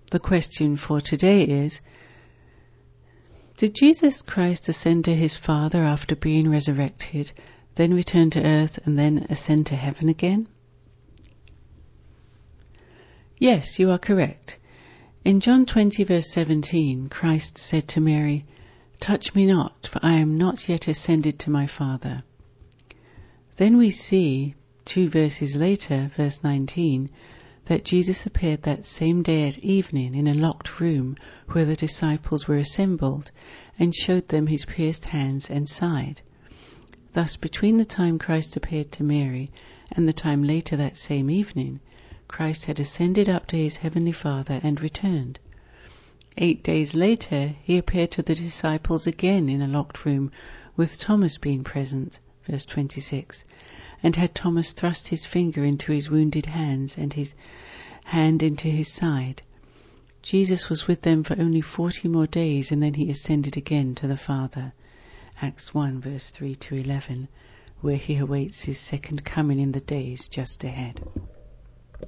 the question for today is, did Jesus Christ ascend to his Father after being resurrected, then return to earth and then ascend to heaven again? Yes, you are correct. In John 20 verse 17, Christ said to Mary, "Touch me not, for I am not yet ascended to my Father." Then we see, 2 verses later, verse 19, that Jesus appeared that same day at evening in a locked room where the disciples were assembled, and showed them his pierced hands and side. Thus, between the time Christ appeared to Mary and the time later that same evening, Christ had ascended up to his heavenly Father and returned. 8 days later, he appeared to the disciples again in a locked room, with Thomas being present, verse 26, and had Thomas thrust his finger into his wounded hands and his hand into his side. Jesus was with them for only 40 more days, and then he ascended again to the Father. Acts 1 verse 3 to 11, where he awaits his second coming in the days just ahead.